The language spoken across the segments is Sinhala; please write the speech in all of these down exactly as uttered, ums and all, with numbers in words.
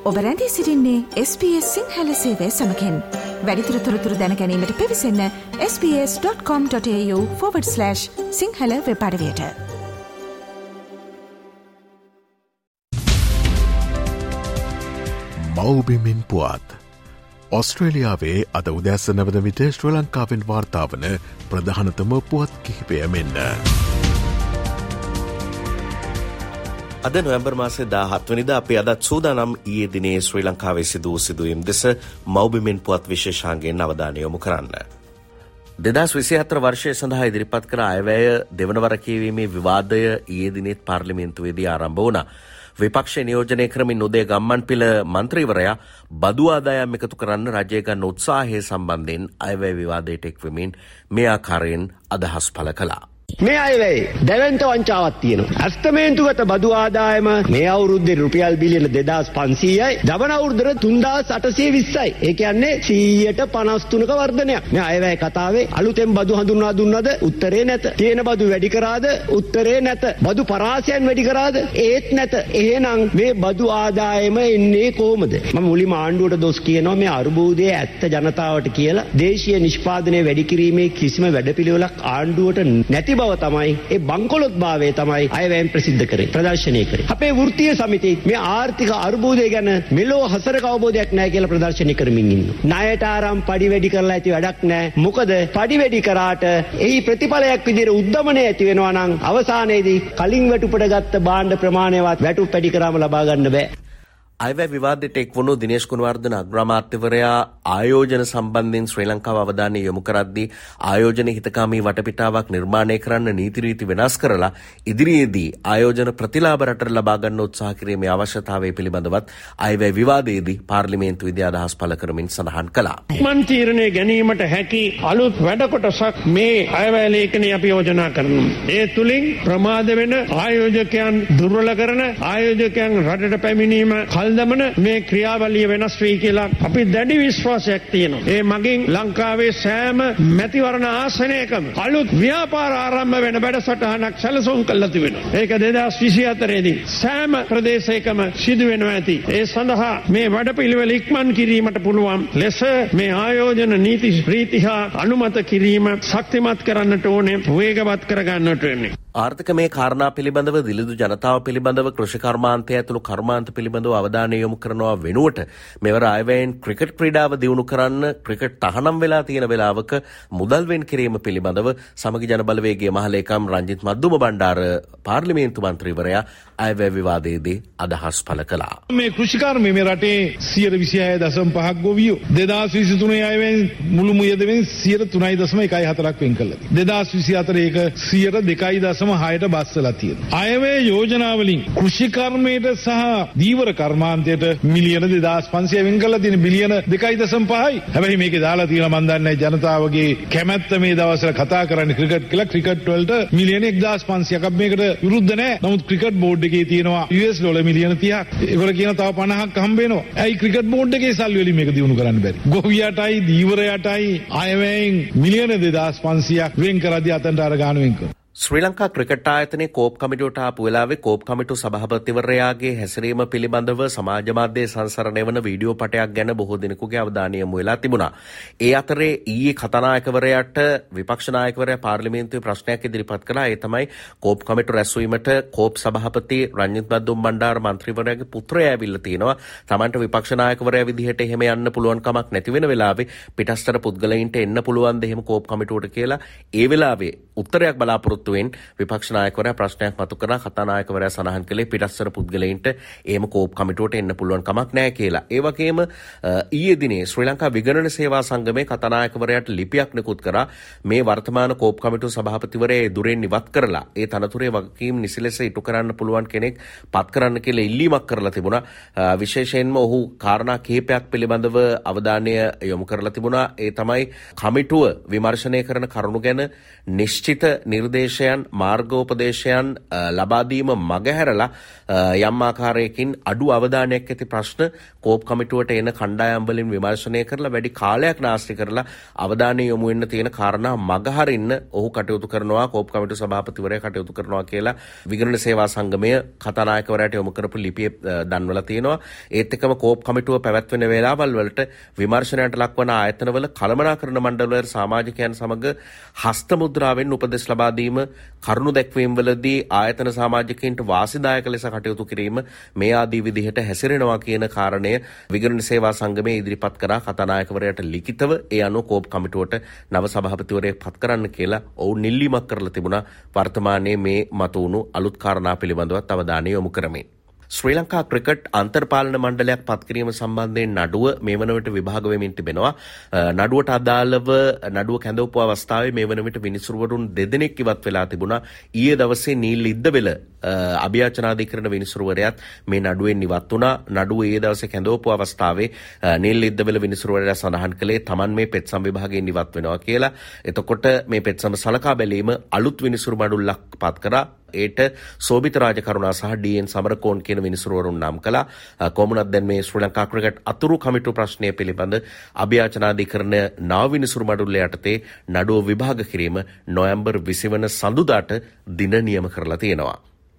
ඔබ රැඳී සිටින්නේ එස් බී එස් සිංහල සේවය සමගින්. වැඩිදුර තොරතුරු දැන ගැනීමට පිවිසන්න S B S dot com dot AU forward slash Sinhala web අඩවියට. මව්බිමින් පුවත් ඔස්ට්‍රේලියාවේ අද උදැස්ස නවද විට ශ්‍රී ලංකාවෙන් වාර්තාවන ප්‍රධානතම පුවත් කිහිපය මෙන්න. අද නොවැම්බර් මාසේ දාහත් වෙනිදා අපි අදත් සූදානම් ඊයේ දිනේ ශ්‍රී ලංකාවේ සිදු වූ සිදුවීම් දෙස මව්බිමින් පුවත් විශේෂාංගයෙන් අවධානය යොමු කරන්න. දෙදහස් විසිහතර වර්ෂය සඳහා ඉදිරිපත් කර අයවැය දෙවනවර කියවීමේ විවාදය ඊයේ දිනෙත් පාර්ලිමේන්තුවේදී ආරම්භ වුණා. විපක්ෂ නියෝජනය කරමින් උදේ ගම්මන්පිල මන්ත්‍රීවරයා බදු ආදායම් එකතු කරන්න රජය ගන්න උත්සාහය සම්බන්ධයෙන් අයවැය විවාදයට එක්වෙමින් මේ ආකාරයෙන් අදහස් පළ කළා. මේ අයවැය දැවැන්ත වංචාවක් තියෙනවා. අස්තමේන්තුගත බදු ආදායම මේ අවුරුද්දේ රුපියල් බිලියන දෙදාස් පන්සීයයි, දවන අවුරුද්දට තුන්දාස් අටසිය විස්සයි. ඒ කියන්නේ සීයට පනස් තුනක වර්ධනයක්. මේ අයවැය කතාවේ අලුතෙන් බදු හඳුන්වා දුන්නද උත්තරේ නැත. තියෙන බදු වැඩි කරාද උත්තරේ නැත. බදු පරාසයන් වැඩි කරාද ඒත් නැත. එහෙනම් මේ බදු ආදායම එන්නේ කොහොමද? මම මුලින්ම ආණ්ඩුවට දොස් කියනවා මේ අර්බුදයේ ඇත්ත ජනතාවට කියලා. දේශීය නිෂ්පාදනය වැඩි කිරීමේ කිසිම වැඩපිළිවෙලක් ආණ්ඩුවට නැති බව තමයි ඒ බංකොලොත් භාවය තමයි අයවැයෙන් ප්‍රසිද්ධ කරේ ප්‍රදර්ශනය කරේ. අපේ වෘත්තීය සමිතිය මේ ආර්ථික අර්බුදය ගැන මෙලෝ හසරක අවබෝධයක් නැහැ කියලා ප්‍රදර්ශනය කරමින් ඉන්නවා. ණයට ආරම් පඩි වැඩි කරලා ඇති වැඩක් නැහැ. මොකද පඩි වැඩි කරාට එහි ප්‍රතිඵලයක් විදිහට උද්දමනය ඇති වෙනවා නම් අවසානයේදී කලින් වැටුපට ගත්ත භාණ්ඩ ප්‍රමාණයවත් වැටුප් වැඩි කරාම ලබා ගන්න බෑ. අයවැය විවාදයට එක් වුණු දිනේෂ් ගුණවර්ධන අග්‍රාමාත්‍යවරයා ආයෝජන සම්බන්ධයෙන් ශ්‍රී ලංකාව අවධානය යොමු කරද්දී ආයෝජන හිතකාමී වටපිටාවක් නිර්මාණය කරන්න නීති රීති වෙනස් කරලා ඉදිරියේදී ආයෝජන ප්‍රතිලාභ රටට ලබා ගන්න උත්සාහ කිරීමේ අවශ්‍යතාවය පිළිබඳවත් අයවැය විවාදයේදී පාර්ලිමේන්තුවේදී අදහස් පළ කරමින් සඳහන් කළා. මන් තීරණය ගැනීමට හැකි අලුත් වැඩ කොටසක් මේ අයවැය ලේඛනයේ අපි යෝජනා කරනවා. ඒ තුලින් ප්‍රමාද වෙන ආයෝජකයන් දුර්වල කරන ආයෝජකයන් රටට පැමිණීම දමන මේ ක්‍රියාවලිය වෙනස් වෙයි කියලා අපි දැඩි විශ්වාසයක් තියෙනවා. ඒ මගින් ලංකාවේ සෑම මැතිවරණ ආසනයකම අලුත් ව්‍යාපාර ආරම්භ වෙන වැඩසටහනක් සැලසුම් කළා තිබෙනවා. ඒක දෙදහස් විසිහතරේ දී සෑම ප්‍රදේශයකම සිදු වෙනවා ඇති. ඒ සඳහා මේ වැඩපිළිවෙල ඉක්මන් කිරීමට පුළුවන් ලෙස මේ ආයෝජන නීති රීති හා අනුමත කිරීම ශක්තිමත් කරන්නට ඕනේ, වේගවත් කරගන්නට වෙන්නේ. ආර්ථික මේ කාරණා පිළිබඳව දිලිඳු ජනතාව පිළිබඳව කෘෂි කර්මාන්තය ඇතුළු කර්මාන්ත පිළිබඳව අවධානය යොමු කරනවා වෙනුවට මෙවර අයවැයෙන් ක්‍රිකට් ක්‍රීඩාව දියුණු කරන්න ක්‍රිකට් තහනම් වෙලා තියෙන වෙලාවක මුදල් වෙන් කිරීම පිළිබඳව සමගි ජන බලවේගයේ මහලේකම් රංජිත් මද්දුම බණ්ඩාර පාර්ලිමේන්තු මන්ත්‍රීවරයා අයවැය විවාදයේදී අදහස් පළ කළා. මේ කෘෂිකර්මය මේ රටේ සියයට විසිහය දශම පහක් ගොවියෝ දෙදහස් විසිතුනේ අයවැයෙන් මුළු මුයදෙන් සියයට තුනයි දශම එකයි හතරක් වෙන් කළා. දෙදහස් විසිහතරේ ඒක සියයට දෙකයි දශම හයට බස්සලා තියෙනවා. අයවැය යෝජනා වලින් කෘෂිකර්මයට සහ දීවර කර්මාන්තයට මිලියන දෙදහස් පන්සිය වෙන් කරලා තියෙන බිලියන දෙකයි දශම පහයි. හැබැයි මේකේ දාලා තියෙන මන් දන්නේ ජනතාවගේ කැමැත්ත මේ දවස්වල කතා කරන්නේ ක්‍රිකට් කියලා. ක්‍රිකට් වලට මිලියන එක්දාස් පන්සියයක් මේකට විරුද්ධ නැහැ. නමුත් ක්‍රිකට් බෝඩ් එකේ තියෙනවා යූ එස් ඩොලර් මිලියන තිහක්. ඒගොල්ලෝ කියන තව පනහක් හම්බ වෙනවා. ඇයි ක්‍රිකට් බෝඩ් එකේ සල්ලි වලින් මේක දිනු කරන්න බැරි? ගොවියටයි දීවරයටයි අයවැයෙන් මිලියන දෙදහස් පන්සියයක් වෙන් කරද්දී අතන්ට අර ගාන වෙන් කරනවා. ශ්‍රී ලංකා ක්‍රිකට් ආයතනයේ කෝප් කමිටුවට ආපු වෙලාවේ කෝප් කමිටු සභාපතිවරයාගේ හැසිරීම පිළිබඳව සමාජ මාධ්‍යයේ සංසරණය වන වීඩියෝ පටයක් ගැන බොහෝ දෙනෙකුගේ අවධානය යොමු වෙලා තිබුණා. ඒ අතරේ ඊයේ කතානායකවරයාට විපක්ෂ නායකවරයා පාර්ලිමේන්තුවේ ප්‍රශ්නයක් ඉදිරිපත් කළා. ඒ තමයි කෝප් කමිටු රැස්වීමට කෝප් සභාපති රංජිත් මද්දුම් බණ්ඩාර මන්ත්‍රීවරයාගේ පුත්‍රයා ඇවිල්ලා තිනවා. Tamanට විපක්ෂ නායකවරයා විදිහට එහෙම යන්න පුළුවන් කමක් නැති වෙන වෙලාවේ පිටස්තර පුද්ගලයින්ට එන්න පුළුවන්ද එහෙම කෝප් කමිටුවට කියලා ඒ වෙලාවේ උත්තරයක් බලාපොරොත්තු විපක්ෂ නායකවරයා ප්‍රශ්නයක් මතු කරලා කතානායකවරයා සඳහන් කළේ පිටස්තර පුද්ගලයින්ට එහෙම කෝප් කමිටුවට එන්න පුළුවන් කමක් නැහැ කියලා. ඒ වගේම ඊයේ දිනේ ශ්‍රී ලංකා විගණන සේවා සංගමේ කතානායකවරයාට ලිපියක් නිකුත් කරා මේ වර්තමාන කෝප් කමිටුව සභාපතිවරයා දුරෙන් ඉවත් කරලා ඒ තනතුරේ වගකීම් නිසි ලෙස ඉටු කරන්න පුළුවන් කෙනෙක් පත් කරන්න කියලා ඉල්ලීමක් කරලා තිබුණා. විශේෂයෙන්ම ඔහු කාරණා කිහිපයක් පිළිබඳව අවධානය යොමු කරලා තිබුණා. ඒ තමයි කමිටුව විමර්ශනය කරන කරුණු ගැන නිශ්චිත නිර්දේශ උපදේශයන් මාර්ගෝපදේශයන් ලබා දීම මගහැරලා යම් ආකාරයකින් අඩු අවධානයක් ඇති ප්‍රශ්න කෝප් කමිටුවට එන කණ්ඩායම් වලින් විමර්ශනය කරලා වැඩි කාලයක් නාස්ති කරලා අවධානය යොමු වෙන්න තියෙන කාරණා මගහරින්න ඔහු කටයුතු කරනවා කෝප් කමිටු සභාපතිවරයා කටයුතු කරනවා කියලා විගණන සේවා සංගමය කතානායකවරයාට යොමු කරපු ලිපියේ දන්වලා තියෙනවා. ඒත් එක්කම කෝප් කමිටුව පැවැත්වෙන වේලාවල් වලට විමර්ශනයට ලක්වන ආයතනවල කළමනාකරණ මණ්ඩලවල සමාජිකයන් සමග හස්ත මුද්‍රාවෙන් උපදෙස් ලබා දීම කරුණු දැක්වීම වලදී ආයතන සමාජිකයින්ට වාසිදායක ලෙස කටයුතු කිරීම මේ ආදී විදිහට හැසිරෙනවා කියන කාරණය විගණන සේවා සංගමයේ ඉදිරිපත් කරා කතානායකවරයාට ලිඛිතව ඒ අනුව කෝප් කමිටුවට නව සභාපතිවරයෙක් පත් කරන්න කියලා ඔවුන් නිල්ලීමක් කරලා තිබුණා. වර්තමානයේ මේ මතුවුණු අලුත් කාරණා පිළිබඳවත් අවධානය යොමු කරමින් ශ්‍රී ලංකා ක්‍රිකට් අන්තර්පාලන මණ්ඩලයක් පත් කිරීම සම්බන්ධයෙන් නඩුව මේ වන විට විභාග වෙමින් තිබෙනවා. නඩුවට අදාළව නඩුව කැඳවපු අවස්ථාවේ මේ වන විට විනිසුරුවරුන් දෙදෙනෙක් ඉවත් වෙලා තිබුණා. ඊයේ දවසේ නීල් ඉද්දවෙල අභියාචනාධිකරණ විනිසුරුවරයාත් මේ නඩුවෙන් ඉවත් වුණා. නඩුව ඊයේ දවසේ කැඳවපු අවස්ථාවේ නීල් ඉද්දවෙල විනිසුරුවරයා සඳහන් කළේ Taman මේ පෙත්සම් විභාගයෙන් ඉවත් වෙනවා කියලා. එතකොට මේ පෙත්සම සලකා බැලීම අලුත් විනිසුරු මඩුල්ලක් පත් කරා. ඒට සෝබිත රාජකරුණා සහ ඩී.එන්. සමරකෝන් කියන විනිසුරුවරුන් නම් කළා. කොමුණත් දැන් මේ ශ්‍රී ලංකා ක්‍රිකට් අතුරු කමිටු ප්‍රශ්නය පිළිබඳ අභියාචනාධිකරණ නව විනිසුරු මඩුල්ල යටතේ නඩුව විභාග කිරීම නොවැම්බර් විසි වන සඳුදාට දින නියම කරලා තියෙනවා.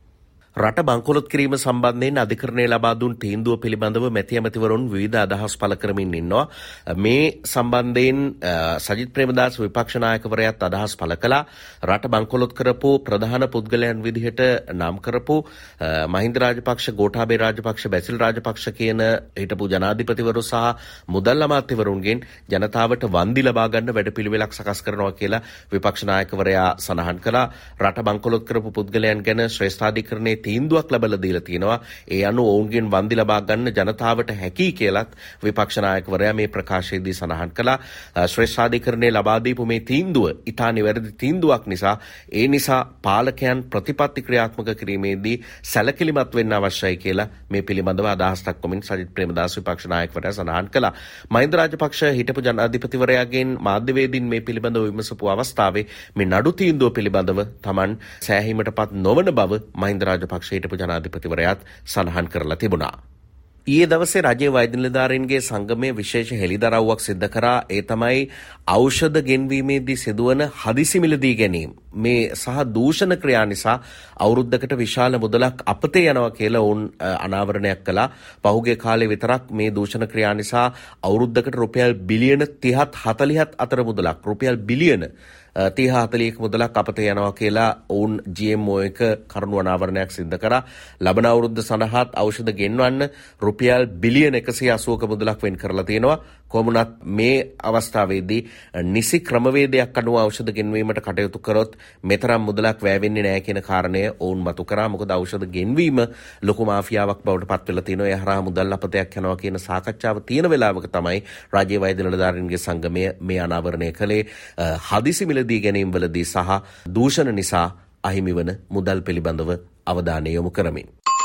රට බංකොලොත් කිරීම සම්බන්ධයෙන් අධිකරණය ලබා දුන් තීන්දුව පිළිබඳව මැති ඇමතිවරුන් විවිධ අදහස් පළ කරමින් ඉන්නවා. මේ සම්බන්ධයෙන් සජිත් ප්‍රේමදාස විපක්ෂ නායකවරයාත් අදහස් පළ කළා. රට බංකොලොත් කරපු ප්‍රධාන පුද්ගලයන් විදිහට නම් කරපු මහින්ද රාජපක්ෂ, ගෝඨාභය රාජපක්ෂ, බැසිල් රාජපක්ෂ කියන හිටපු ජනාධිපතිවරු සහ මුදල් අමාත්‍යවරුන්ගෙන් ජනතාවට වන්දි ලබා ගන්න වැඩපිළිවෙලක් සකස් කරනවා කියලා විපක්ෂ නායකවරයා සඳහන් කළා. රට බංකොලොත් කරපු පුද්ගලයන් ගැන ශ්‍රේෂ්ඨාධිකරණයේ තීන්දුවක් ලැබලා දීලා තියෙනවා. ඒ අනුව ඔවුන්ගෙන් වන්දි ලබා ගන්න ජනතාවට හැකි කියලත් විපක්ෂ නායකවරයා මේ ප්‍රකාශයේදී සඳහන් කළා. ශ්‍රේෂ්ඨාධිකරණයේ ලබා දීපු මේ තීන්දුව ඉතා නිවැරදි තීන්දුවක් නිසා ඒ නිසා පාලකයන් ප්‍රතිපත්ති ක්‍රියාත්මක කිරීමේදී සැලකිලිමත් වෙන්න අවශ්‍යයි කියලා මේ පිළිබඳව අදහස් දක්වමින් සජිත් ප්‍රේමදාස විපක්ෂ නායකවරයා සඳහන් කළා. මහින්ද රාජපක්ෂ හිටපු ජනාධිපතිවරයාගෙන් මාධ්‍යවේදීන් මේ පිළිබඳව විමසපු අවස්ථාවේ මේ නඩු තීන්දුව පිළිබඳව Taman සෑහීමටපත් නොවන බව මහින්ද රාජපක්ෂ පක්ෂ හිටපු ජනාධිපතිවරයාත් සඳහන් කරලා තිබුණා. ඊයේ දවසේ රජයේ වෛද්‍ය නිලධාරීන්ගේ සංගමයේ විශේෂ හෙළිදරව්වක් සිද්ධ කරා. ඒ තමයි ඖෂධ ගෙන්වීමේදී සිදුවන හදිසි මිලදී ගැනීම. මේ සහ දූෂණ ක්‍රියා නිසා අවුරුද්දකට විශාල මුදලක් අපතේ යනවා කියලා වුන් අනාවරණයක් කළා. පහුගිය කාලේ විතරක් මේ දූෂණ ක්‍රියා නිසා අවුරුද්දකට රුපියල් බිලියන තිහත් හතලිහත් අතර මුදලක් රුපියල් බිලියන තිහ හතලිහක මුදලක් අපතේ යනවා කියලා ඔවුන් ජී එම් ඕ එක කරුණු අනාවරණයක් සිද්ධ කරා. ලබන අවුරුද්ද සඳහාත් ඖෂධ ගෙන්වන්න රුපියල් බිලියන එකසිය අසූවක මුදලක් වෙන් කරලා තියෙනවා. කොමුණත් මේ අවස්ථාවේදී නිසි ක්‍රමවේදයක් අනුව ඖෂධ ගෙන්වීමට කටයුතු කරොත් මෙතරම් මුදලක් වැය වෙන්නේ නැහැ කියන කාරණය ඔවුන් මතු කරා. මොකද ඖෂධ ගෙන්වීම ලොකු මාෆියාවක් බවට පත් වෙලා තිනවා. ඒ හරහා මුදල් අපතයක් යනවා කියන සාකච්ඡාව තියෙන වෙලාවක තමයි රාජ්‍ය වෛද්‍ය නිලධාරීන්ගේ සංගමය මේ අනාවරණය කළේ. හදිසි මිලදී ගැනීම වලදී සහ දූෂණ නිසා අහිමි වන මුදල් පිළිබඳව අවධානය යොමු කරමින්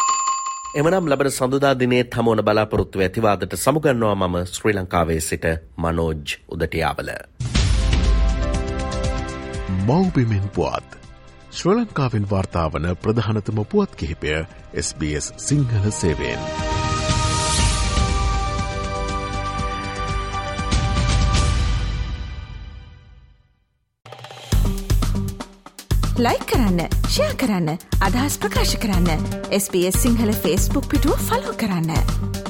එමනම් ලබන සඳුදා දිනේ තමෝන බලාපොරොත්තු ඇතිවාදට සමුගන්නවා මම ශ්‍රී ලංකාවේ සිට මනෝජ් උදටියාවල. මව්බිමෙන් පුවත් ශ්‍රී ලංකාවෙන් වාර්තාවන ප්‍රධානතම පුවත් කිහිපය එස් බී එස් සිංහල සේවයෙන්. ලයික් කරන්න, ෂෙයා කරන්න, අදහස් ප්‍රකාශ කරන්න. S B S Sinhala Facebook පිටුව ෆලෝ කරන්න.